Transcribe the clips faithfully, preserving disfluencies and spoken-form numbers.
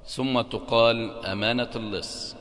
ثم تقال أمانة اللص.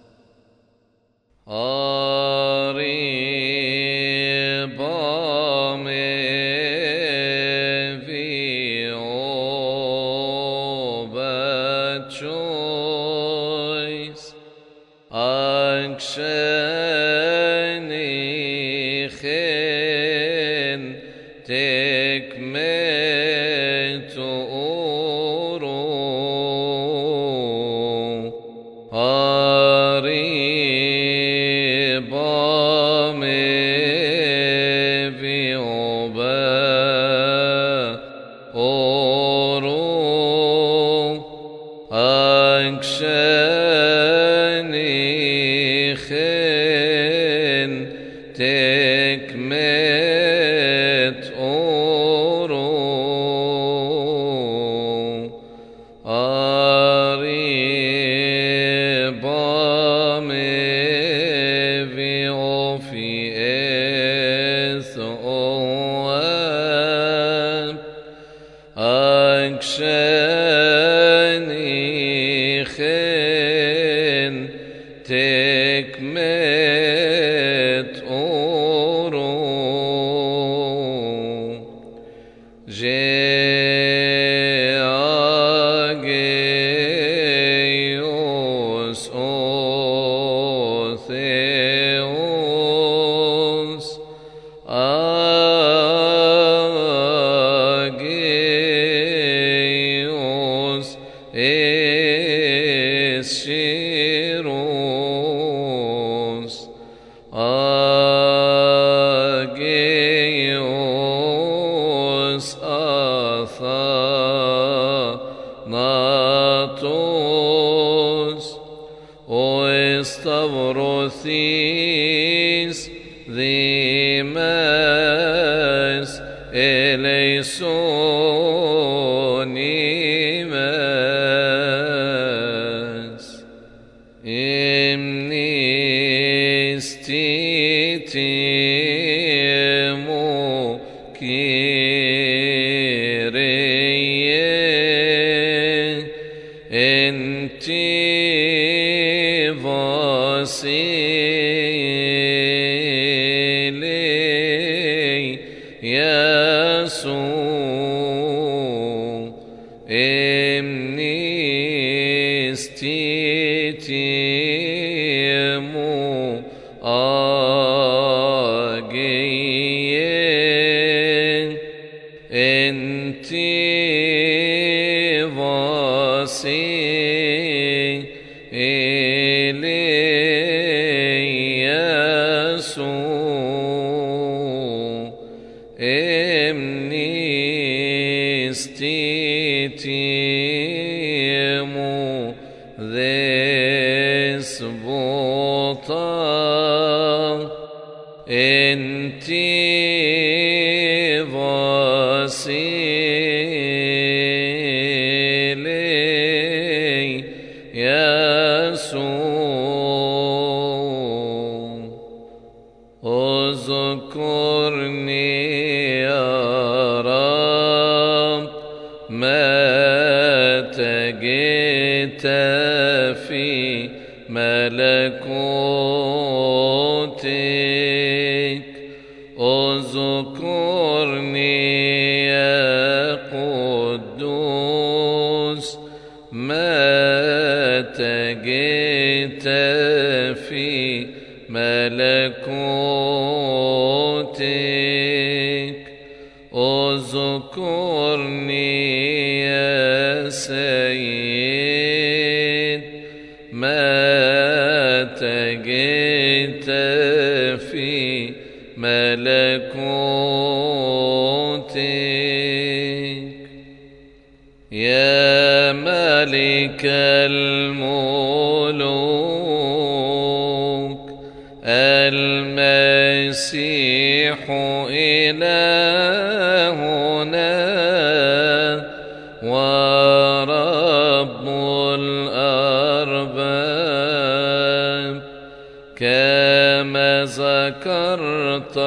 ذكرت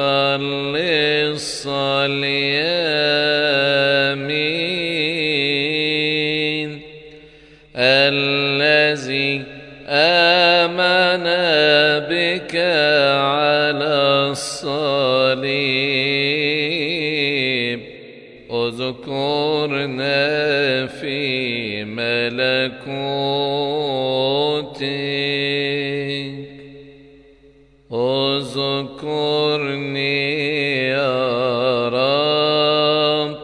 اللص اليمين الذي آمن بك على الصليب اذكرنا في ملكوتك. اذكرني يا رب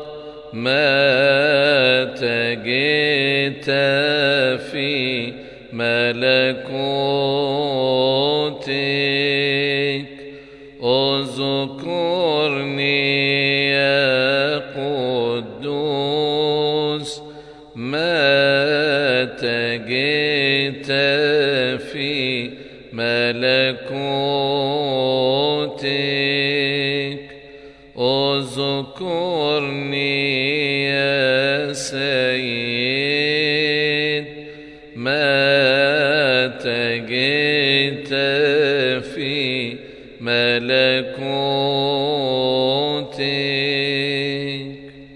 متى جئت في ملكوتك. اذكرني يا قدوس متى جئت في ملكوتك. اذكرني يا سيد متى جئت في ملكوتك.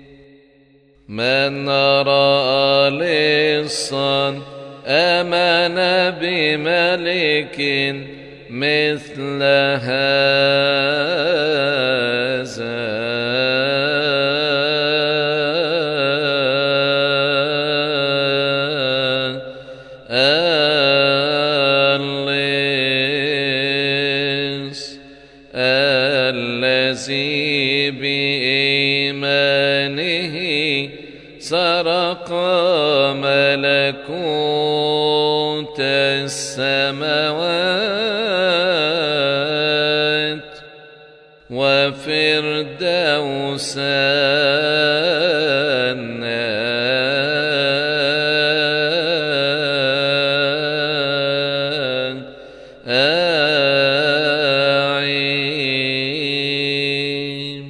من رأى لصا آمن بملك مثل هذا اللص الذي بإيمانه سرق ملكوت السماوات وفردوس النعيم.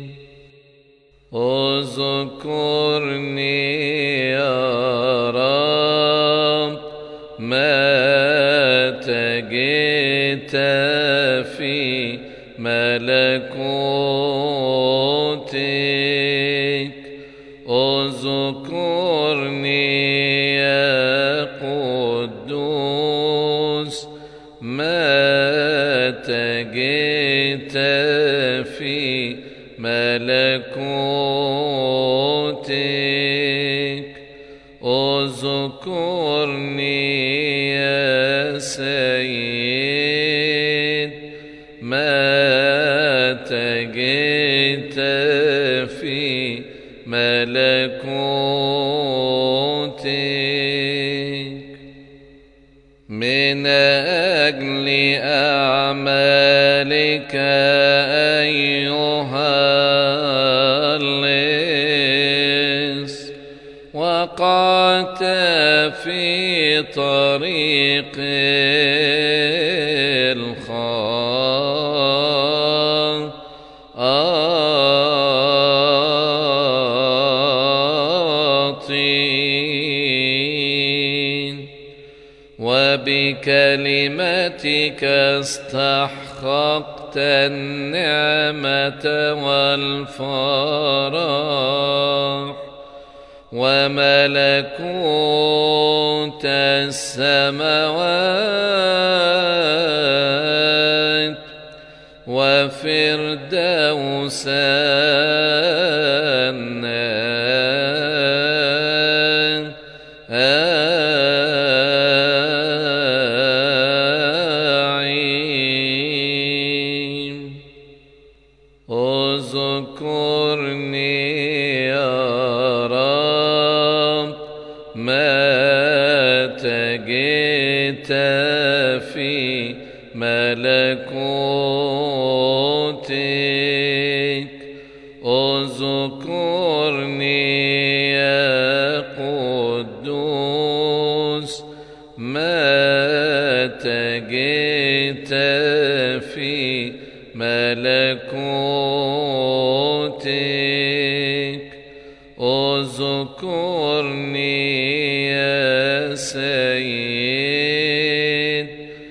اذكرني يا رب متى جئت في ملكوتك. اذكرني يا قدوس متى جئت في ملكوتك. اذكرني يا سيد متى جئت في ملكوتك. من أجل أعمالك أيها اللص وقعت في طريق الخاطئين وبكلمتك استحققت النعمة والفرح وملكوت السماوات وفردوس النعيم. اذكرني يا رب متى جئت في ملكوتك. اذكرني يا قدوس متى جئت في ملكوتك. اذكرني يا سيد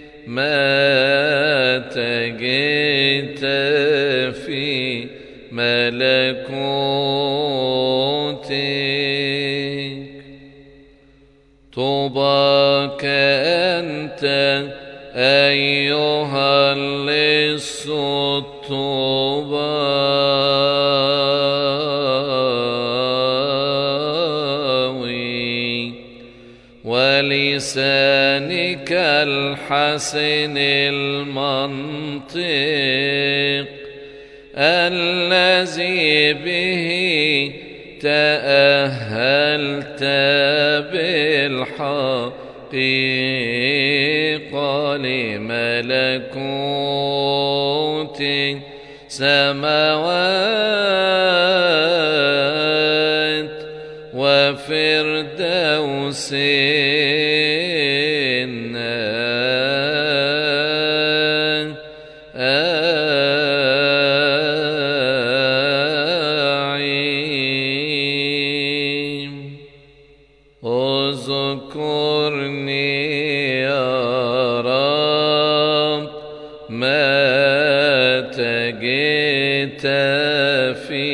متى جئت في ملكوتك. طوباك أنت أيها اللص الطوباوي ولسانك الحسن المنطق الذي به تأهلت بالحقيقة لملكوت سماوات وفردوس اذكرني يا رب متى جئت في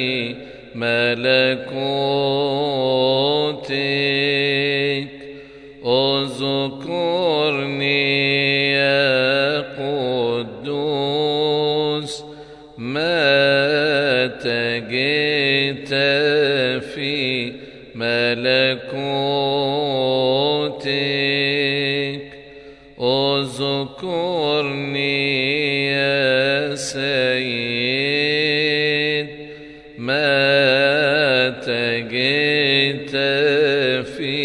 ملكوتك اذكرني يا قدوس متى جئت في ملكوتك اذكرني يا سيد متى جئت في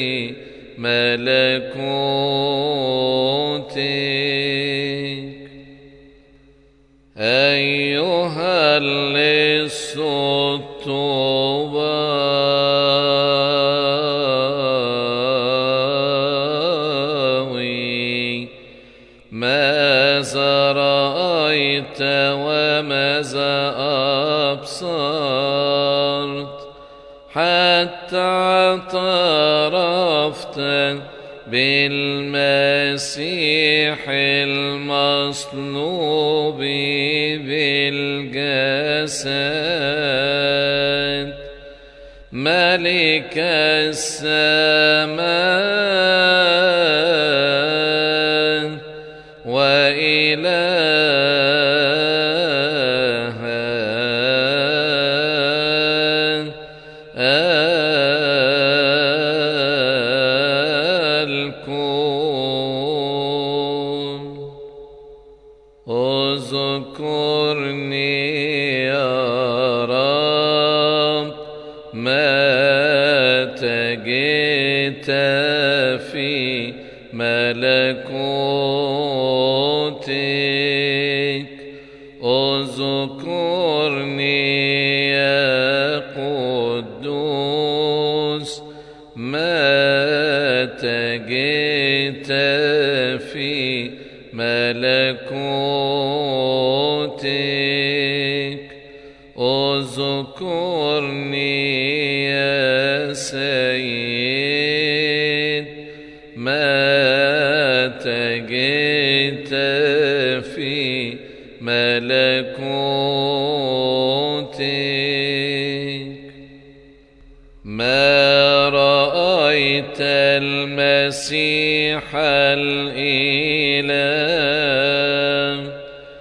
ملكوتك أيها اللص الطوباوي ماذا رأيت وماذا أبصرت حتى اعترفت بالمسيح المصلوب بالجسد ملك السماء وإله الكون اذكرني يا رب متى جئت في ملكوتك اذكرني يا قدوس متى جئت في ملكوتك اذكرني يا سيد متى جئت في ملكوتك ما رأيت المسيح الإله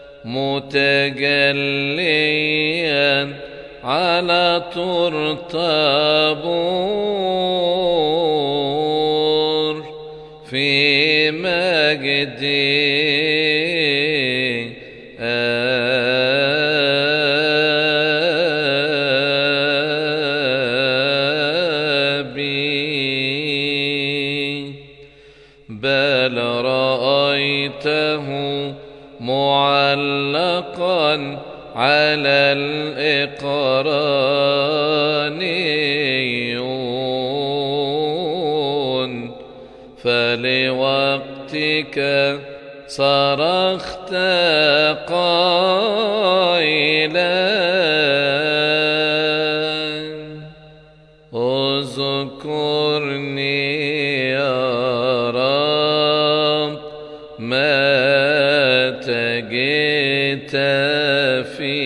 متجليا على طرطابور في مجد أبي بل رأيته معلقا على الإقرانيون فلوقتك صرخت قائلا اذكرني يا رب متى جئت في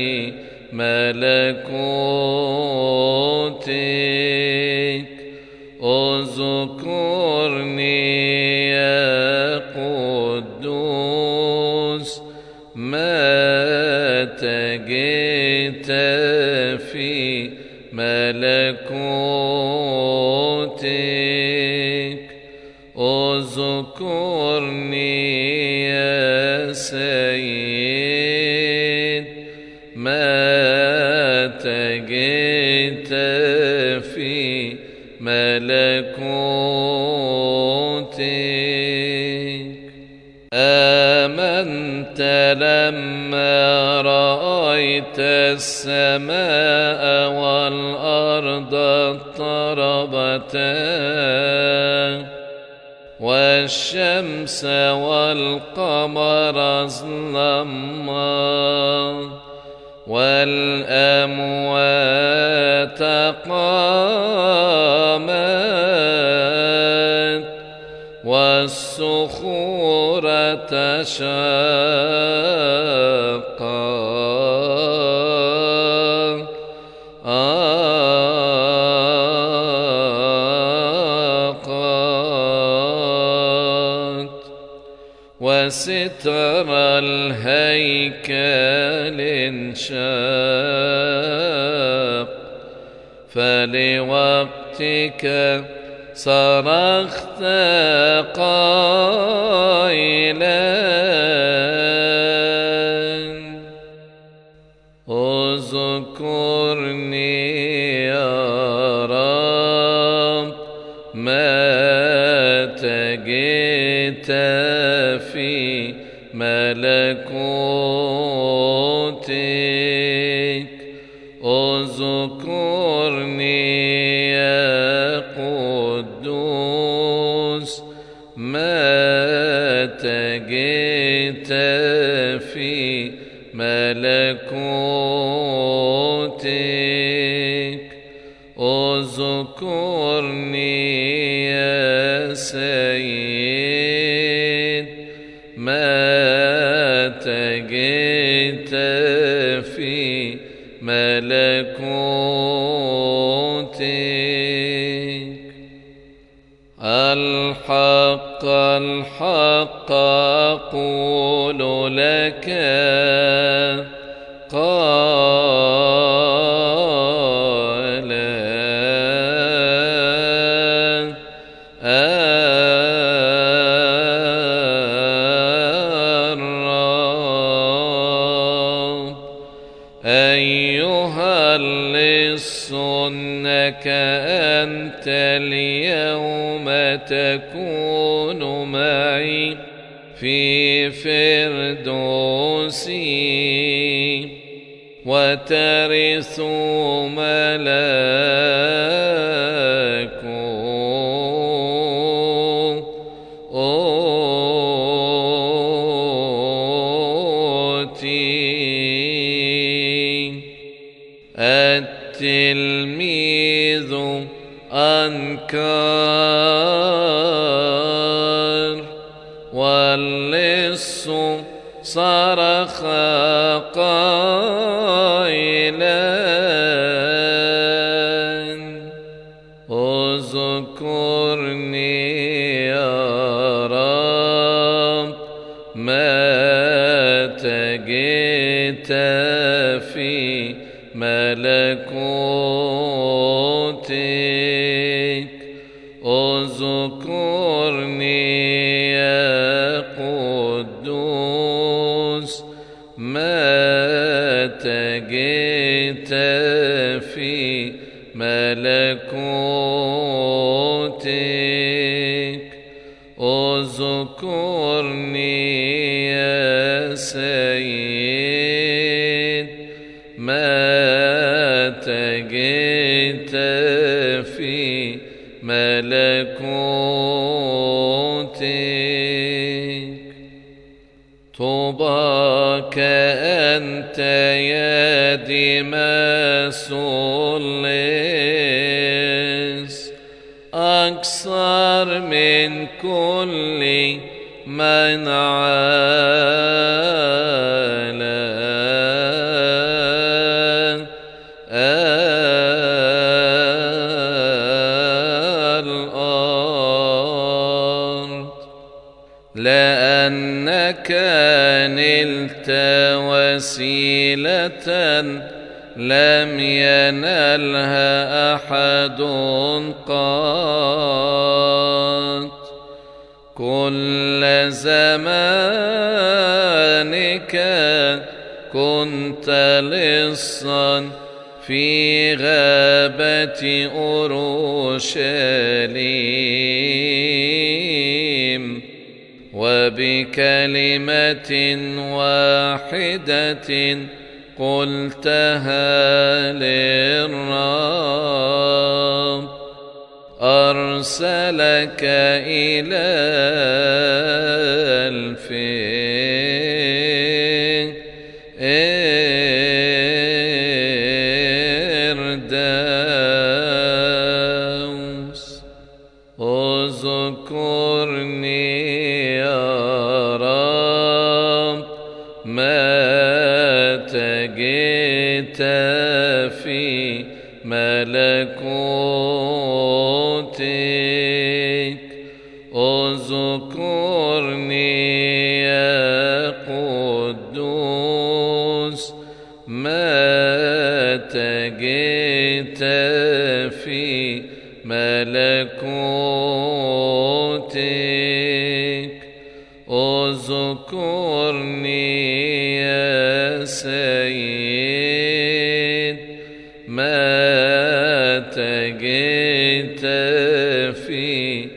ملكوتك اذكرني ملكوتك. اذكرني يا سيد متى جئت في ملكوتك. آمنت لما رأيت السماء والأرض اضطربتا والشمس والقمر ظلما والأموات قامت والصخور تشققت وستر الهيكل انشق. فلوقتك صرخت قائلا اذكرني يا رب متى جئت في ملكوتك. اذكرني يا قدوس متى جئت في ملكوتك. اذكرني يا سيد متى جئت في ملكوتك. الحق الحق أقول لك قال الرب أيها اللص إنك أنت اليوم تكون معي في فردوسي وترث ملكوتي. التلميذ أنكر واللص صرخ قائلا اذكرني يا رب متى جئت في ملكوتك. اذكرني يا قدوس متى جئت في ملكوتك. اذكرني يا سيد متى جئت في ملكوتك. طوباك أنت يا ديماس اللص أكثر من كل من عالى الأرض لأنك نلت وسيلة لم ينلها أحد قط. كل زمانك كنت لصا في غابة أورشليم، وبكلمة واحدة قلتها للرب أرسلك إلى الفردوس. اذكرني يا رب متى جئت في ملكوتك. اذكرني يا قدوس متى جئت في ملكوتك. اذكرني يا سيد متى جئت في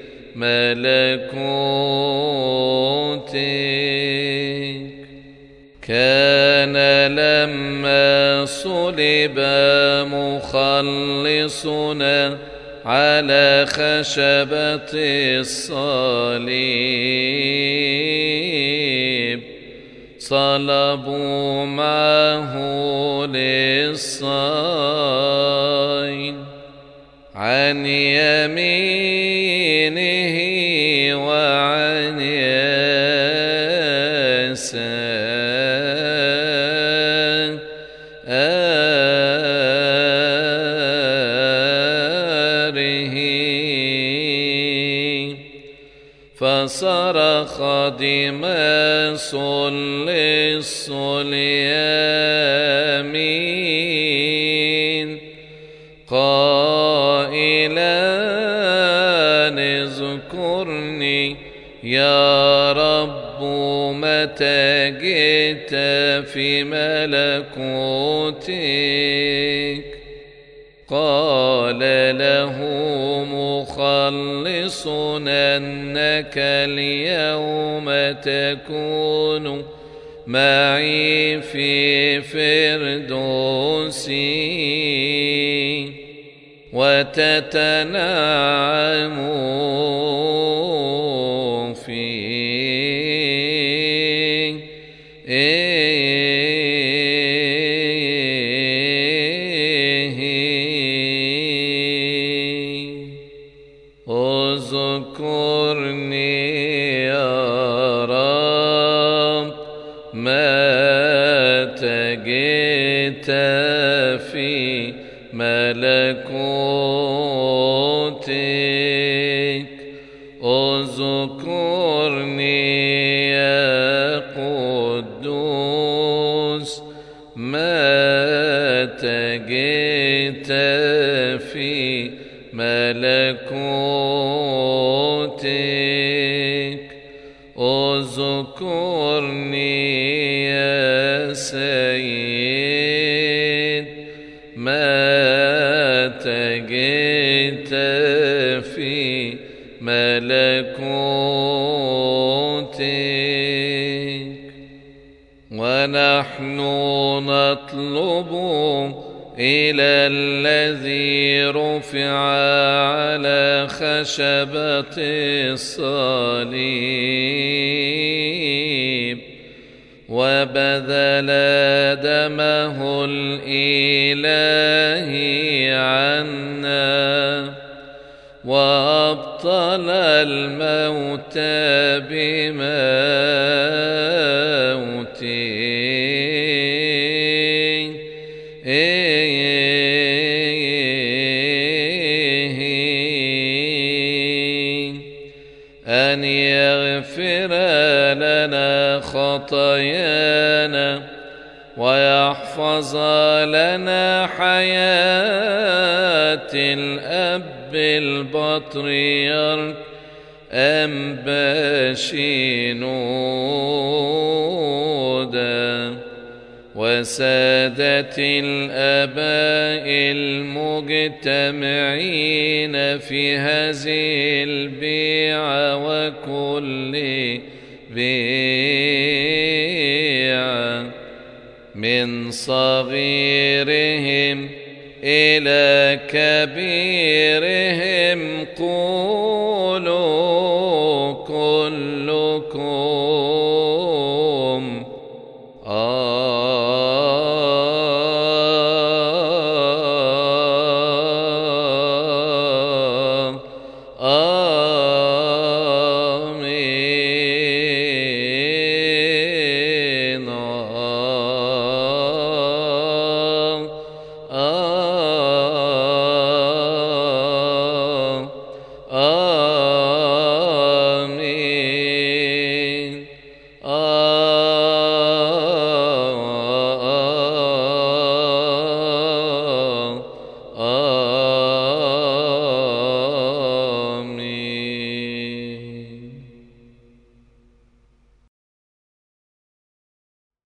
ملكوتك. كان لما صلب مخلصنا على خشبة الصليب، صلبوا معه للصين عن يمينه وعن يساره، فصرخ دماس لص اليمين قائلا اذكرني يا رب متى جئت في ملكوتك. قال له مخلصنا أنك اليوم تكون معي في فردوسي وتتنعم اذكرني يا رب متى جئت في ملكوتك. اذكرني يا قدوس متى جئت في ملكوتك. اذكرني يا سيد متى جئت في ملكوتك. ونحن نطلب إلى الذي رفع على خشبة الصليب وبذل دمه الإلهي عنا وأبطل الموت بموته أن يغفر لنا خطايانا ويحفظ لنا حياة الأب البطريرك أنبا شنودة وسادة الآباء المجتمعين في هذه البيعة وكل بيعة من صغيرهم إلى كبيرهم قولوا كلكم آمين آمين آمين آمين